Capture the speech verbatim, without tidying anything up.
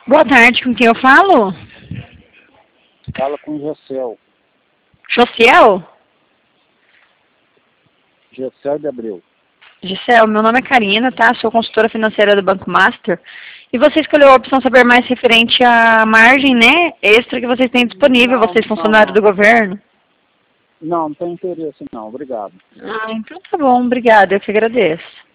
Boa tarde, com quem eu falo? Fala com o Gessel. Josiel? Gessel de Abreu. Gisel, meu nome é Karina, tá? Sou consultora financeira do Banco Master. E você escolheu a opção saber mais referente à margem, né? Extra que vocês têm disponível, Não, vocês não, funcionários do não. governo. Não, não tem interesse não, obrigado. Ah, então tá bom, obrigada, eu que agradeço.